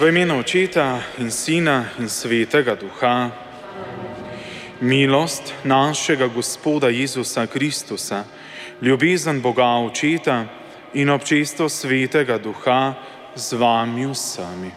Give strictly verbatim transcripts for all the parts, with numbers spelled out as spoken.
V imenu Očeta in Sina in Svetega Duha. Milost našega Gospoda Jezusa Kristusa, ljubezen Boga Očeta in občestvo Svetega Duha z vami vsemi.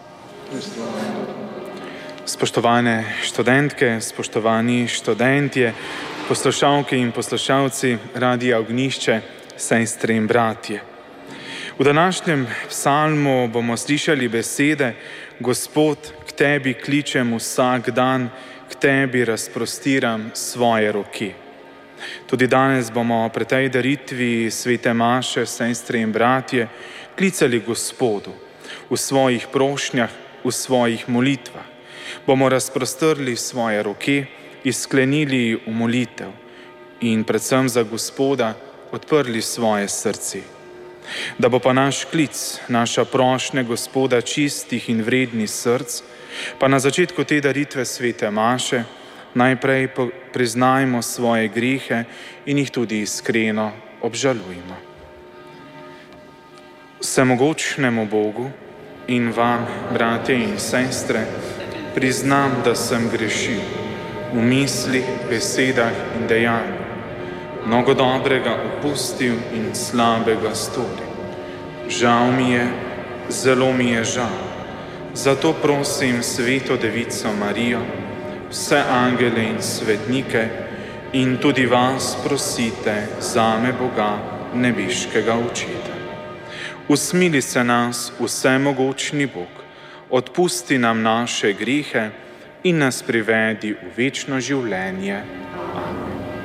Spoštovane študentke, spoštovani študentje, poslušalke in poslušalci Radia Ognjišče, sestre in bratje. V današnjem psalmu bomo slišali besede: Gospod, k tebi kličem vsak dan, k tebi razprostiram svoje roke. Tudi danes bomo pri tej daritvi svete maše, sestre in bratje, klicali Gospodu v svojih prošnjah, v svojih molitvah. Bomo razprostrli svoje roke, izklenili v molitev in predvsem za Gospoda odprli svoje srce. Da bo pa naš klic, naša prošnja Gospoda čistih in vrednih src, pa na začetku te daritve svete maše najprej priznajmo svoje grehe in jih tudi iskreno obžalujmo. Vsemogočnemu Bogu in vam, bratje in sestre, priznam, da sem grešil v mislih, besedah in dejanjih. Mnogo dobrega opustil in slabega storil. Žal mi je, zelo mi je žal. Zato prosim Sveto Devico Marijo, vse angele in svetnike in tudi vas prosite zame Boga, nebeškega Očeta. Usmili se nas vsemogočni Bog, odpusti nam naše grehe in nas privedi v večno življenje. Amen.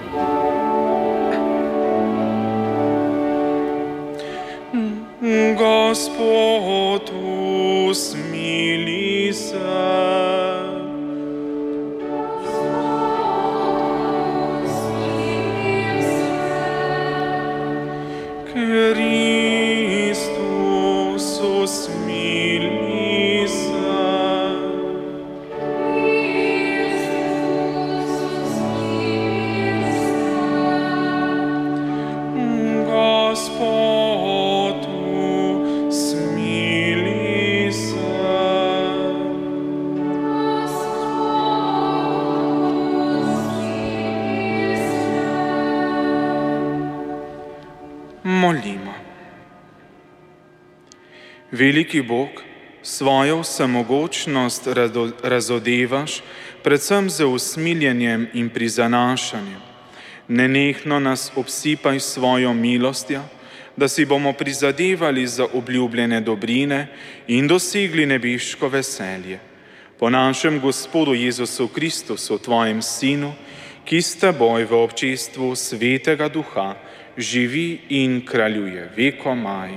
Gospod, usmili se. Kristus, usmili se. Gospod, usmili se. Molimo. Veliki Bog, svojo vsemogočnost razodevaš predvsem z usmiljenjem in prizanašanjem. Nenehno nas obsipaj svojo milostjo, da si bomo prizadevali za obljubljene dobrine in dosegli nebeško veselje. Po našem Gospodu Jezusu Kristusu, tvojem Sinu, ki s teboj v občestvu Svetega Duha živi in kraljuje vekomaj.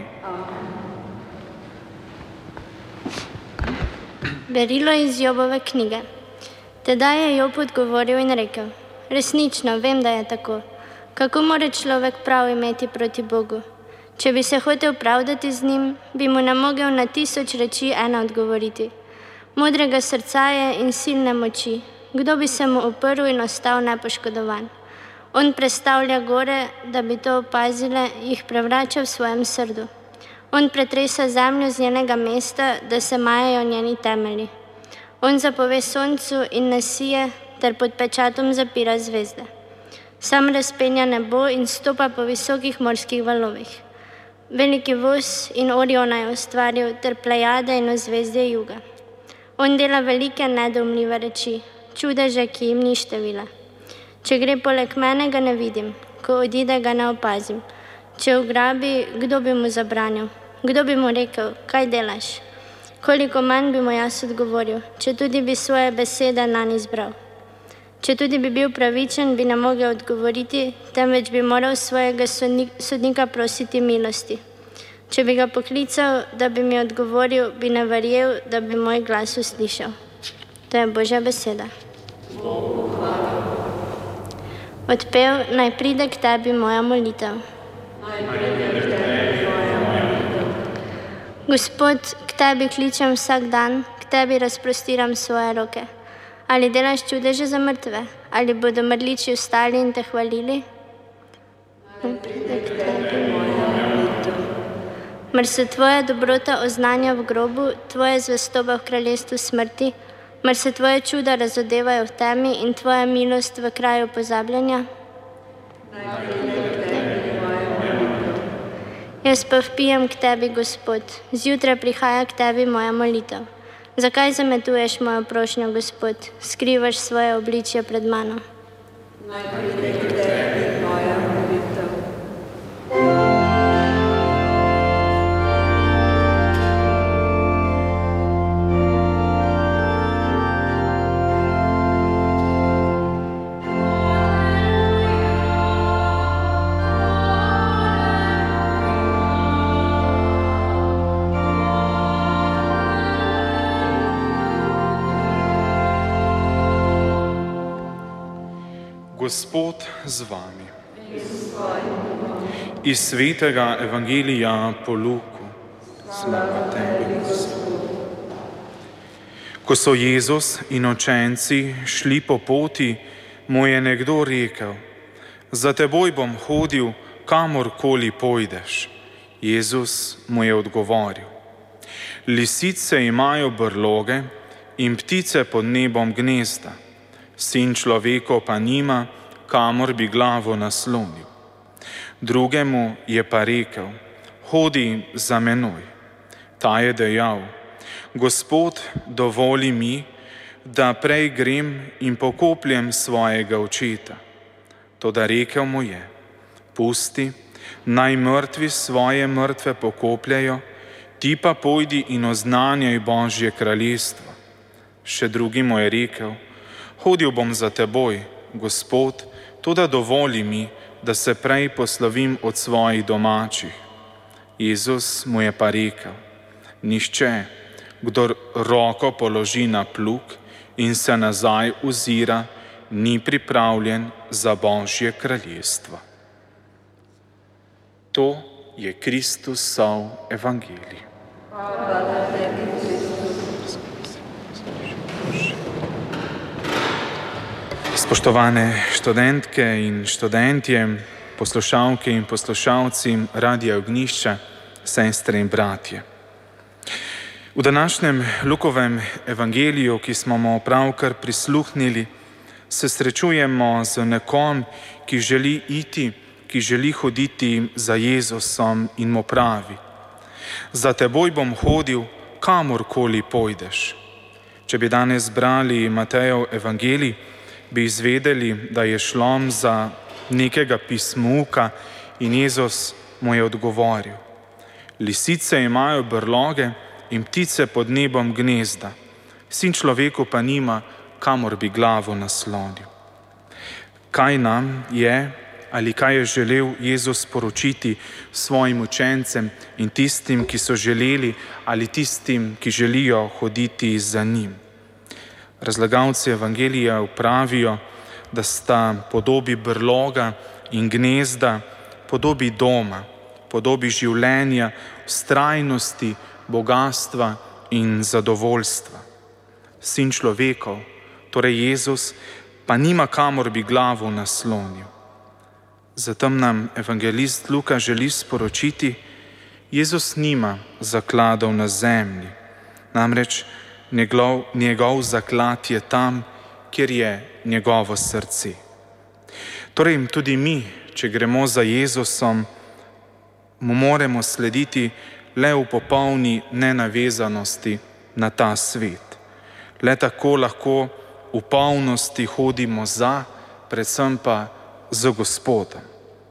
Berilo iz Jobove knjige. Tedaj je Job odgovoril in rekel: Resnično, vem, da je tako. Kako more človek prav imeti proti Bogu? Če bi se hotel pravdati z njim, bi mu ne mogel na tisoč reči ena odgovoriti. Modrega srca je in silne moči. Kdo bi se mu uprl in ostal nepoškodovan? On prestavlja gore, da bi to opazile, jih prevrača v svojem srdu. On pretresa zemljo z njenega mesta, da se majajo njeni temelji. On zapove soncu in nasije, ter pod pečatom zapira zvezde. Sam razpenja nebo in stopa po visokih morskih valovih. Veliki voz in Oriona je ustvaril, ter plejade in ozvezdje juga. On dela velike nedoumljive reči, čudeže, ki jim ni števila. Če gre poleg mene, ga ne vidim, ko odide, ga ne opazim. Če ugrabi, kdo bi mu zabranil? Kdo bi mu rekel, kaj delaš? Koliko manj bi mu jaz odgovoril, če tudi bi svoje besede nanj izbral. Če tudi bi bil pravičen, bi ne mogel odgovoriti, temveč bi moral svojega sodnika prositi milosti. Če bi ga poklical, da bi mi odgovoril, bi ne verjel, da bi moj glas uslišal. To je Božja beseda. Odpev: Naj pride k tebi moja molitev. Gospod, k tebi kličem vsak dan, k tebi razprostiram svoje roke. Ali delaš čudeže za mrtve? Ali bodo mrliči vstali in te hvalili? Naj pride k tebi moja molitev. Mar se tvoja dobrota oznanja v grobu, tvoja zvestoba v kraljestvu smrti, mar se tvoje čuda razodevajo v temi in tvoja milost v kraju pozabljanja? Jaz pa vpijem k tebi, Gospod, zjutraj prihaja k tebi moja molitev. Zakaj zametuješ mojo prošnjo, Gospod, skrivaš svoje obličje pred mano? Naj pride k tebi moja molitev. Gospod z vami. Iz svetega evangelija po Luku. Slava tebi, Gospod. Ko so Jezus in učenci šli po poti, mu je nekdo rekel: za teboj bom hodil, kamorkoli pojdeš. Jezus mu je odgovoril: lisice imajo brloge in ptice pod nebom gnezda, Sin človekov pa nima, kamor bi glavo naslonil. Drugemu je pa rekel: hodi za menoj. Ta je dejal: Gospod, dovoli mi, da prej grem in pokopljem svojega očeta. Toda rekel mu je: pusti, naj mrtvi svoje mrtve pokopljajo, ti pa pojdi in oznanjaj Božje kraljestvo. Še drugi mu je rekel: hodil bom za teboj, Gospod, toda dovoli mi, da se prej poslovim od svojih domačih. Jezus mu je pa rekel: nihče, kdor roko položi na plug in se nazaj ozira, ni pripravljen za Božje kraljestvo. To je Kristusov evangelij. Hvala tebi, Kristus. Spoštovane študentke in študentje, poslušalke in poslušalci Radia Ognjišče, sestre in bratje. V današnjem Lukovem evangeliju, ki smo mu pravkar prisluhnili, se srečujemo z nekom, ki želi iti, ki želi hoditi za Jezusom in mu pravi: za teboj bom hodil, kamorkoli pojdeš. Če bi danes brali Matejev evangelij, bi izvedeli, da je šlo za nekega pismuka in Jezus mu je odgovoril: lisice imajo brloge in ptice pod nebom gnezda, Sin človeku pa nima, kamor bi glavo naslonil. Kaj nam je ali kaj je želel Jezus sporočiti svojim učencem in tistim, ki so želeli, ali tistim, ki želijo hoditi za njim? Razlagalci evangelija pravijo, da sta podobi brloga in gnezda podobi doma, podobi življenja, vztrajnosti, bogastva in zadovoljstva. Sin človekov, torej Jezus, pa nima, kamor bi glavo naslonil. Zato nam evangelist Luka želi sporočiti: Jezus nima zakladov na zemlji, namreč njegov, njegov zaklad je tam, kjer je njegovo srce. Torej tudi mi, če gremo za Jezusom, mu moramo slediti le v popolni nenavezanosti na ta svet. Le tako lahko v polnosti hodimo za, predvsem pa z Gospodom.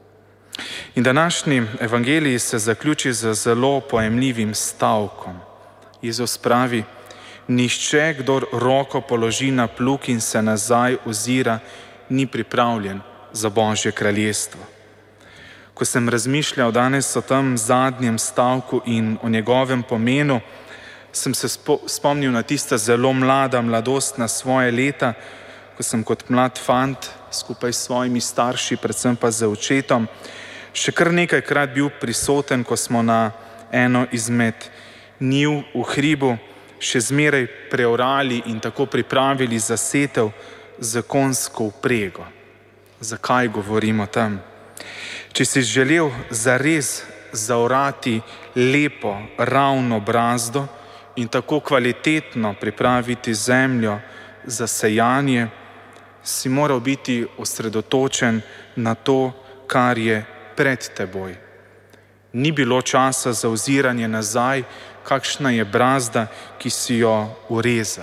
In današnji evangelij se zaključi z zelo pojemljivim stavkom. Jezus pravi: nihče, kdor roko položi na plug in se nazaj ozira, ni pripravljen za Božje kraljestvo. Ko sem razmišljal danes o tem zadnjem stavku in o njegovem pomenu, sem se spomnil na tista zelo mlada mladost, na svoje leta, ko sem kot mlad fant skupaj s svojimi starši, predvsem pa z očetom, še kar nekajkrat bil prisoten, ko smo na eno izmed njiv v hribu še zmeraj preorali in tako pripravili za setev z konjsko vprego. Zakaj govorimo tam? Če si želel zares zaorati lepo, ravno brazdo in tako kvalitetno pripraviti zemljo za sejanje, si moral biti osredotočen na to, kar je pred teboj. Ni bilo časa za oziranje nazaj, kakšna je brazda, ki si jo urezal.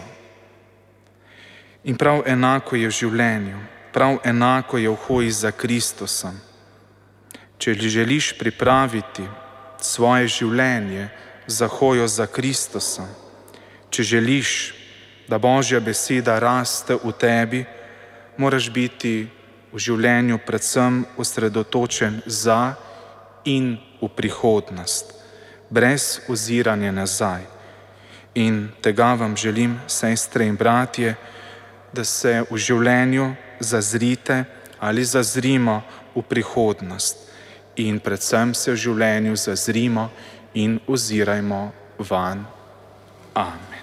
In prav enako je v življenju, prav enako je v hoji za Kristusom. Če želiš pripraviti svoje življenje za hojo za Kristusom, če želiš, da Božja beseda raste v tebi, moraš biti v življenju predvsem osredotočen za in v prihodnost, brez oziranja nazaj. In tega vam želim, sestre in bratje, da se v življenju zazrite ali zazrimo v prihodnost in predvsem se v življenju zazrimo in ozirajmo vanj. Amen.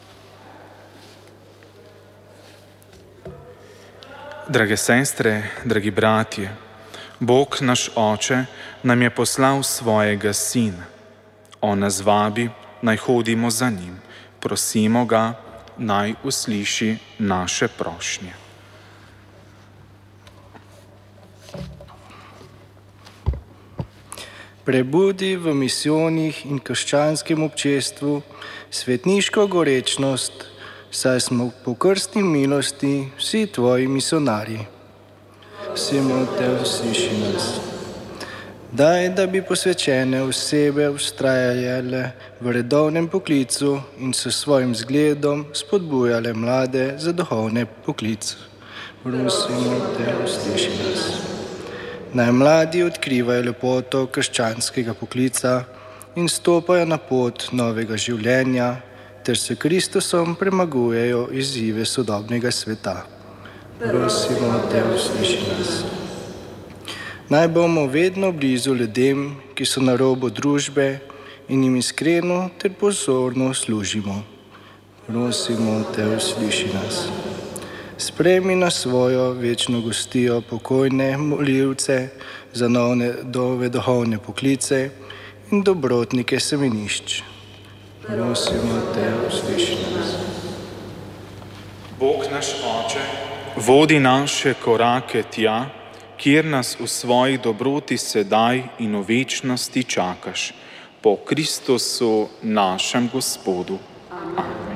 Drage sestre, dragi bratje, Bog naš Oče nam je poslal svojega Sina. On nas vabi, naj hodimo za njim. Prosimo ga, naj usliši naše prošnje. Prebudi v misijonih in krščanskem občestvu svetniško gorečnost, saj smo po krstni milosti vsi tvoji misionarji. Prosimo te, usliši nas. Daj, da bi posvečene osebe vztrajale v redovnem poklicu in s svojim zgledom spodbujale mlade za duhovne poklice. Prosimo te, usliši nas. Naj mladi odkrivajo lepoto krščanskega poklica in stopajo na pot novega življenja, ter s Kristusom premagujejo izzive sodobnega sveta. Prosimo te, usliši nas. Naj bomo vedno blizu ljudem, ki so na robu družbe, in jim iskreno ter pozorno služimo. Prosimo te, usliši nas. Sprejmi na svojo večno gostijo pokojne molilce za nove duhovne poklice in dobrotnike semenišč. Prosimo te, usliši nas. Bog naš Oče, vodi naše korake tja, kjer nas v svoji dobroti sedaj in v večnosti čakaš. Po Kristusu našem Gospodu. Amen.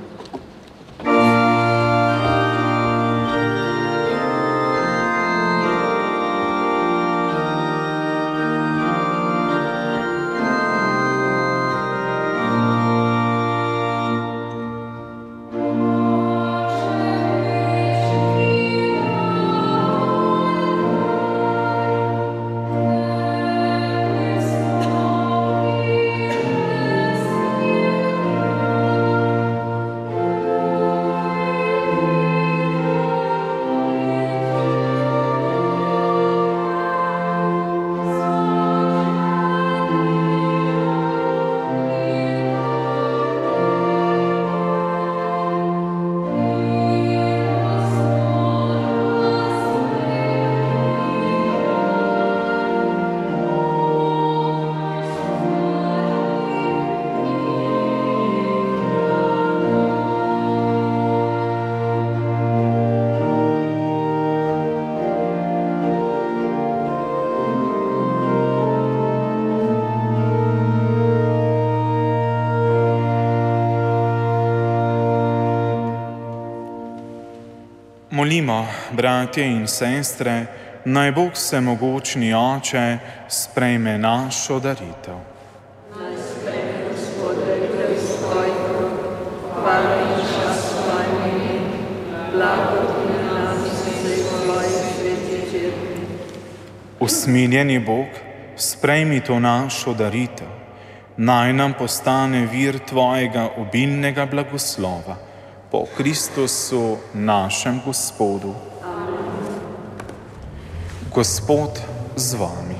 Molimo, bratje in sestre, naj Bog vsemogočni Oče sprejme našo daritev. Naj sprejme Gospod daritev svojega, hvala in čast svojim imenom, blago tudi na nas in za svoje svete črne. Usmiljeni Bog, sprejmi to našo daritev, naj nam postane vir Tvojega obilnega blagoslova. Po Kristusu našem Gospodu. Amen. Gospod z vami.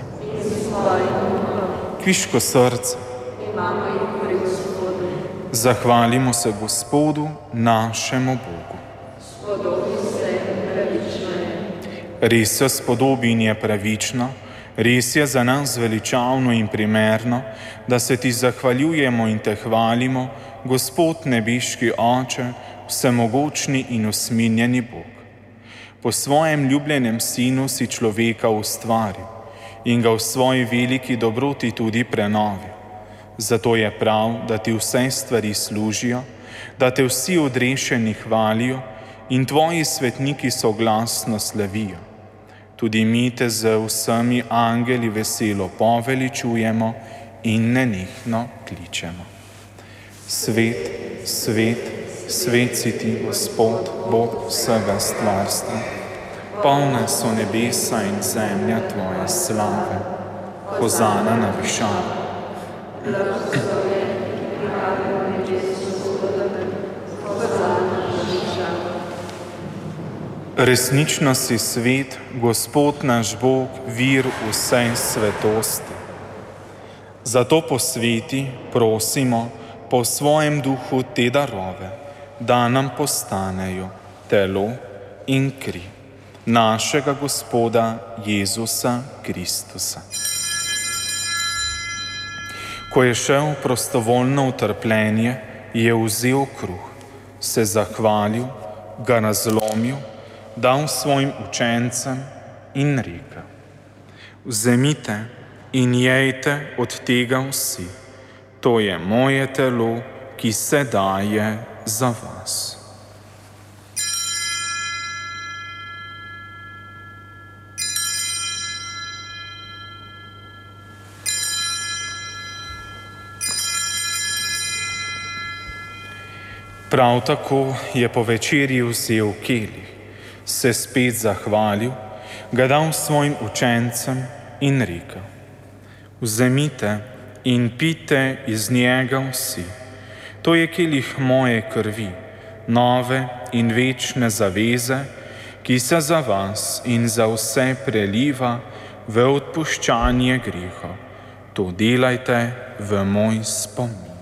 Kviško srce. Zahvalimo se Gospodu, našemu Bogu. Res se spodobi in je pravično, Res je za nas veličavno in primerno, da se ti zahvaljujemo in te hvalimo, Gospod nebeški Oče, vsemogočni in usminjeni Bog. Po svojem ljubljenem sinu si človeka ustvaril in ga v svoji veliki dobroti tudi prenovil. Zato je prav, da ti vse stvari služijo, da te vsi odrešeni hvalijo in tvoji svetniki soglasno slavijo. Tudi mi te z vsemi angeli veselo poveličujemo in nenehno kličemo. Svet, svet, svet si ti, Gospod, Bog vsega stvarstva. Polna so nebesa in zemlja tvoje slave. Hozana na višavah. Resnično si svet, Gospod naš Bog, vir vse svetosti. Zato posveti, prosimo, po svojem duhu te darove, da nam postanejo telo in kri našega Gospoda Jezusa Kristusa. Ko je šel prostovoljno v trpljenje, je vzel kruh, se zahvalil, ga razlomil, dal svojim učencem in rekel: Vzemite in jejte od tega vsi, to je moje telo, ki se daje za vas. Prav tako je po večerji vzel kelih, se spet zahvalil, ga dal svojim učencem in rekel: Vzemite in pite iz njega vsi, to je kelih moje krvi, nove in večne zaveze, ki se za vas in za vse preliva v odpuščanje grehov. To delajte v moj spomin.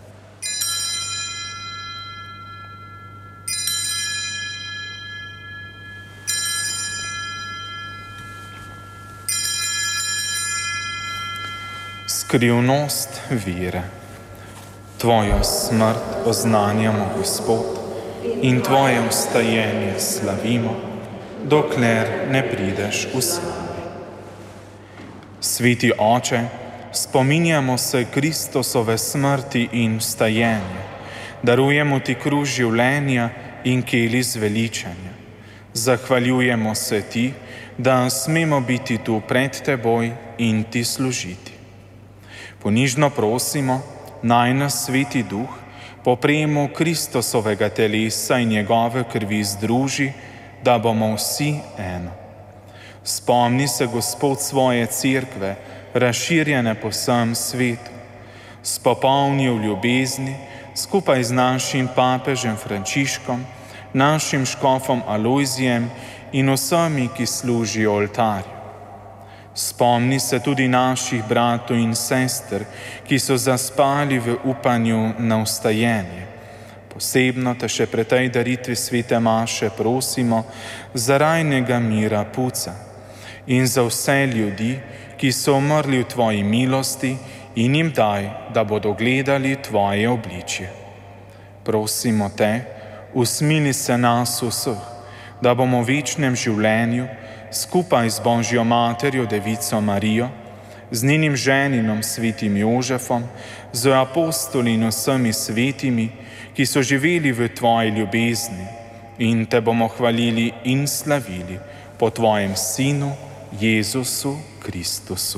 Skrivnost vere. Tvojo smrt oznanjamo, Gospod, in tvoje vstajenje slavimo, dokler ne prideš v slavi. Sveti Oče, spominjamo se Kristusove smrti in vstajenja, darujemo ti kruh življenja in kelih zveličanja. Zahvaljujemo se ti, da smemo biti tu pred teboj in ti služiti. Ponižno prosimo, naj nas Sveti Duh po prejemu Kristusovega telesa in njegove krvi združi, da bomo vsi eno. Spomni se, Gospod, svoje cerkve, razširjene po vsem svetu. Spopolni v ljubezni, skupaj z našim papežem Frančiškom, našim škofom Alojzijem in vsemi, ki služijo oltarju. Spomni se tudi naših bratov in sester, ki so zaspali v upanju na vstajenje. Posebno te še pri tej daritvi svete maše prosimo za rajnega mira Puca in za vse ljudi, ki so umrli v tvoji milosti, in jim daj, da bodo gledali tvoje obličje. Prosimo te, usmili se nas vseh, da bomo v večnem življenju skupaj z Božjo materjo Devico Marijo, z njenim ženinom svetim Jožefom, z apostoli in vsemi svetimi, ki so živeli v tvoji ljubezni, in te bomo hvalili in slavili po tvojem Sinu Jezusu Kristusu.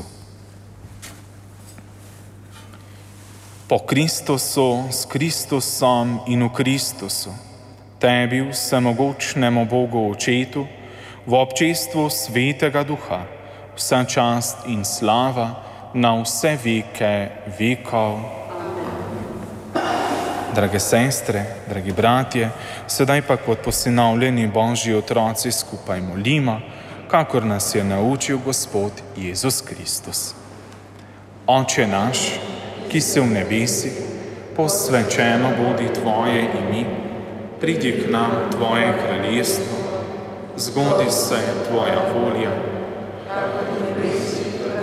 Po Kristusu, s Kristusom in v Kristusu, tebi, vsemogočnemu Bogu Očetu, v občestvu Svetega Duha, vsa čast in slava na vse veke vekov. Drage sestre, dragi bratje, sedaj pa kot posinovljeni Božji otroci skupaj molimo, kakor nas je naučil Gospod Jezus Kristus. Oče naš, ki si v nebesih, posvečeno bodi tvoje ime, pridi k nam tvoje kraljestvo, zgodi se tvoja volja, kako v nebesih,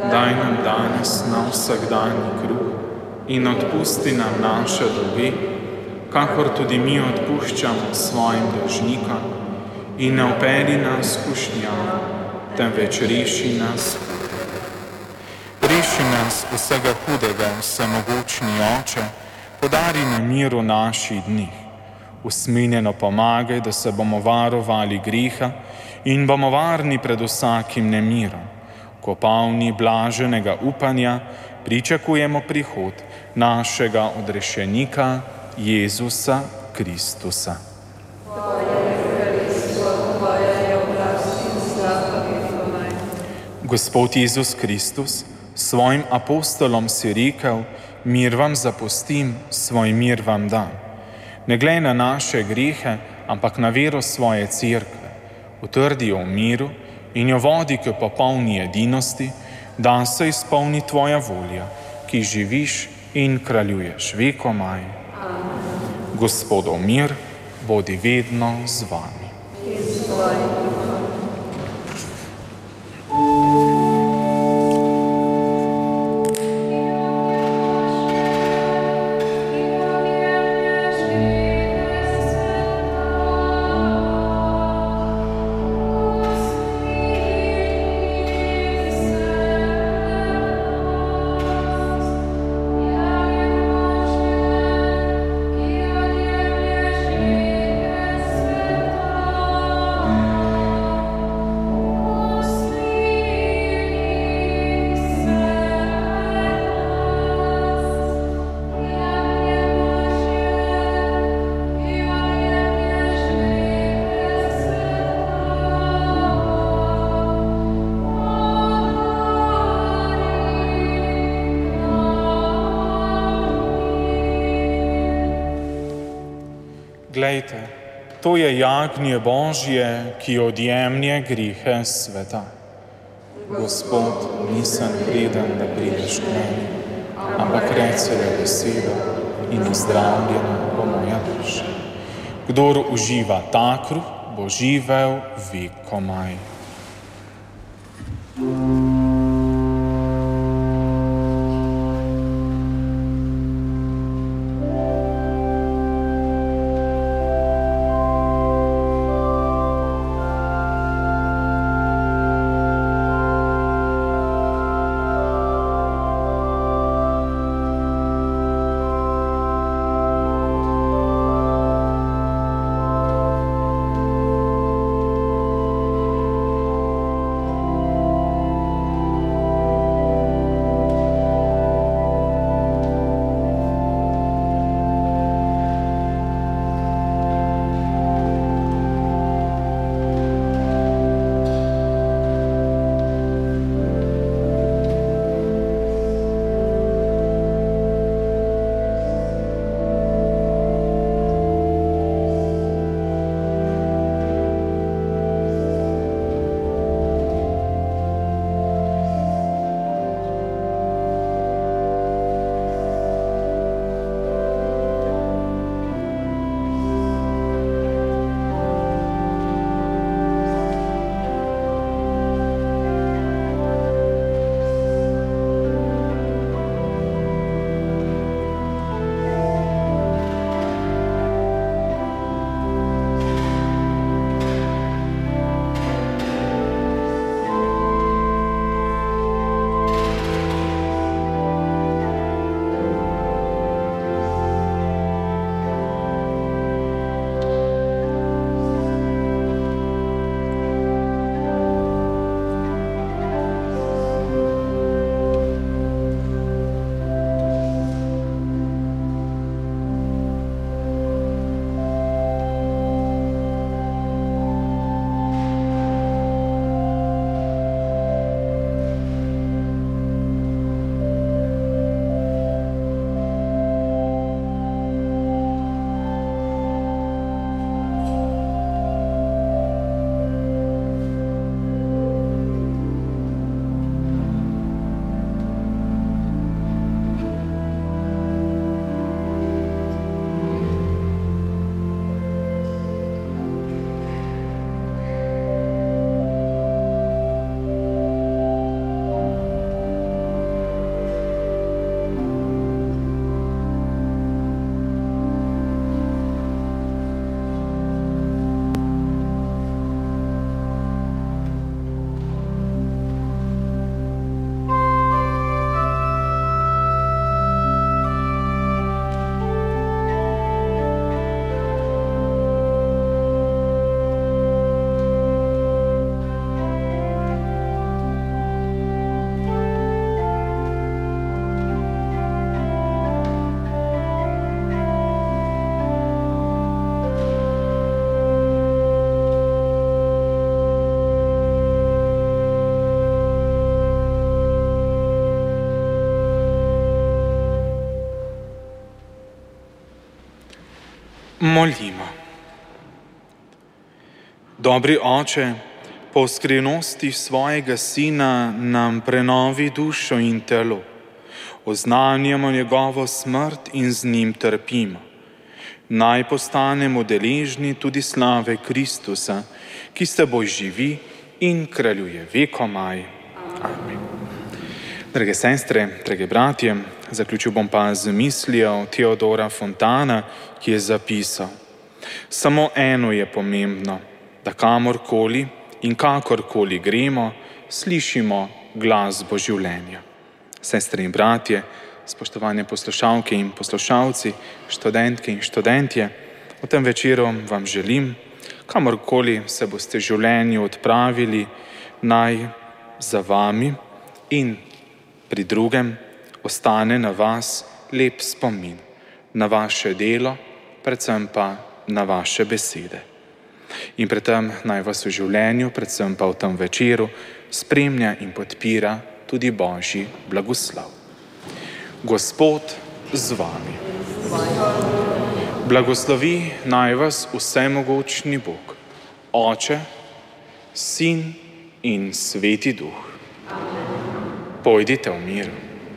Daj nam danes na vsakdanji kruh in odpusti nam naše dolge, kakor tudi mi odpuščamo svojim dolžnikom, in ne vpelji nas v kušnjavo, temveč reši nas. Reši nas vsega hudega, vsemogočni Oče, podari nam mir v naših dneh. Usmiljeno pomagaj, da se bomo varovali greha in bomo varni pred vsakim nemirom. Ko polni blaženega upanja pričakujemo prihod našega odrešenika Jezusa Kristusa. Gospod Jezus Kristus, svojim apostolom si rekel: mir vam zapustim, svoj mir vam dam. Ne glej na naše grehe, ampak na vero svoje cerkve. Utrdi jo v miru in jo vodi k popolni edinosti, da se izpolni tvoja volja, ki živiš in kraljuješ vekomaj. Gospodov mir bodi vedno z vami. Glejte, to je jagnje Božje, ki odjemlje grehe sveta. Gospod, nisem vreden, da prideš k meni, ampak reci le besedo in ozdravljena bo moja duša. Kdor uživa ta kruh, bo živel vekomaj. Molimo. Dobri Oče, po skrivnosti svojega Sina nam prenovi dušo in telo. Oznanjamo njegovo smrt in z njim trpimo. Naj postanemo deležni tudi slave Kristusa, ki s teboj živi in kraljuje vekomaj. Amen. Drage sestre, drage bratje, zaključil bom pa z mislijo Teodora Fontana, ki je zapisal: samo eno je pomembno, da kamorkoli in kakorkoli gremo, slišimo glasbo življenja. Sestre in bratje, spoštovane poslušalke in poslušalci, študentke in študentje, v tem večeru vam želim, kamorkoli se boste v življenju odpravili, naj za vami in pri drugem ostane na vas lep spomin, na vaše delo, predvsem pa na vaše besede. In predtem naj vas v življenju, predvsem pa v tem večeru, spremlja in podpira tudi Božji blagoslov. Gospod z vami. Blagoslovi naj vas vsemogočni Bog, Oče, Sin in Sveti Duh. Pojdite v miru.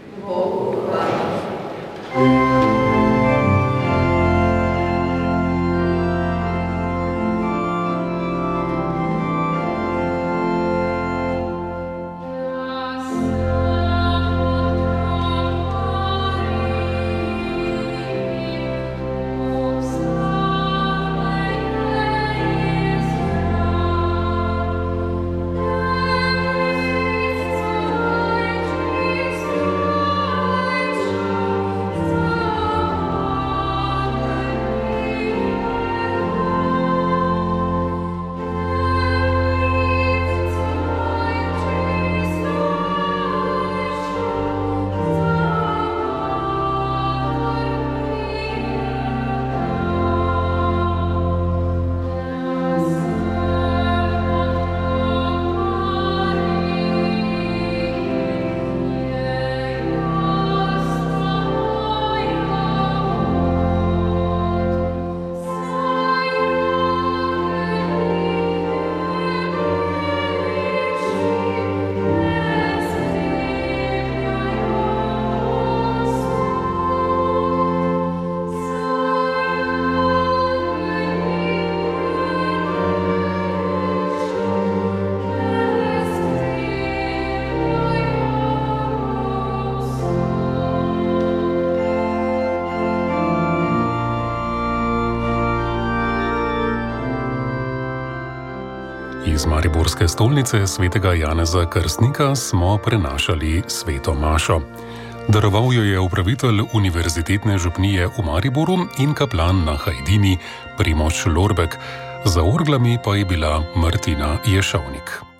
Iz mariborske stolnice svetega Janeza Krstnika smo prenašali sveto mašo. Daroval jo je upravitelj Univerzitetne župnije v Mariboru in kaplan na Hajdini Primož Lorbek. Za orglami pa je bila Martina Ješovnik.